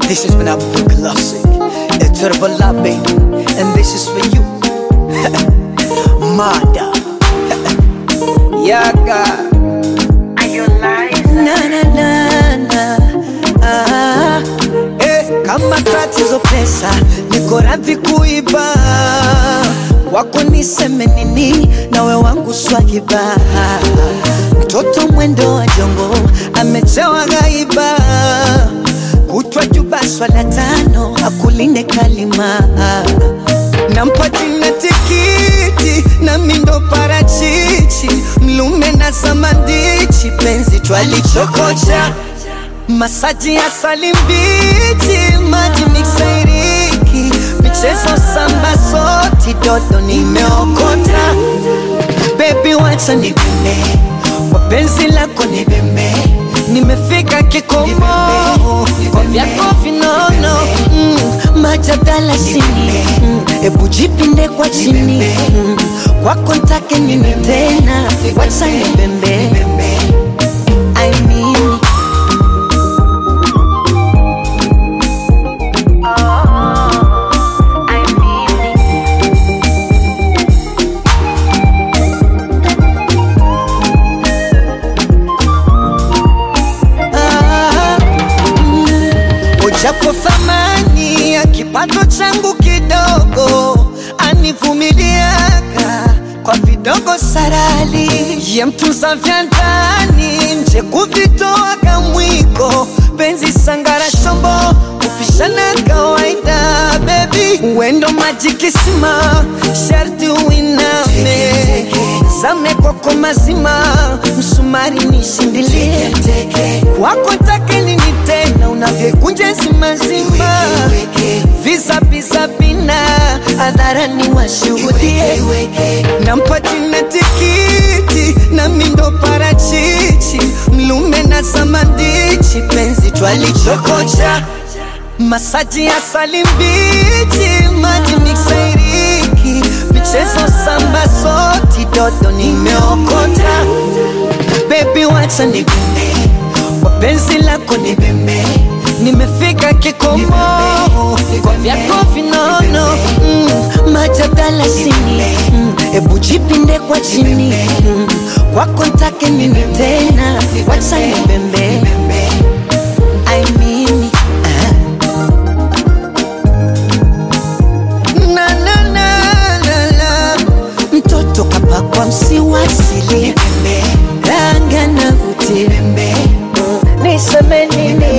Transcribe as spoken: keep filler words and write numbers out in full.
This has been a classic. It's Turbo Lab, baby. And this is for you. Mada. Yaga. Are you lying? Na na na na. Ah. Eh, kama tatizo pesa, niko radhi kuiba. Wako niseme nini, nawe wangu swahiba. Mtoto mwendo wa jongo, amejawa gaiba. Kutwa juba swala tano, akulinde kalima. Nampa jina tikiti, na mindo parachichi. Mlume na samandichi, penzi twali chokocha. Masaji ya salimbichi, maji mixairiki. Michezo samba soti, dodo nimeokota. Baby wacha nibembe, wapenzi lako nibembe. Nimefika kikomo, kwa vyako vinono. mm, Majadala sini, mm, ebu jipinde kwa chini. mm, Kwako ntake nini tena, wacha nibembe. I mean japo thamani ya kipato changu kidogo, anivumiliaka kwa vidogo sarali. Ye mtunza vya ndani, nje kuvitoa kamwiko. Penzi sangara shombo, kupishana kawaida. Baby, wendo majikisima, sharti uiname. Zame koko mazima, msumari nishindilie. Wako take nini tena, unavyekunje zima zima. Visa visa bina, adhara ni washuhudie. Nampa jina tikiti, na mindo parachichi. Mlume na samandichi, penzi twali chokocha. Masaji ya salimbichi, maji mixairiki. Michezo samba soti, dodo nimeokota. Baby wacha nibembe, wapenzi lako nibembe. Nimefika kikomo, kwa vyako vinono. mm, Majadala sini, mm, ebu jipinde kwa chini. mm, Kwako ntake nini tena, wacha nibembe. I mean mtoto kapakwa msiwasili. Ranga na vuti, niseme nini.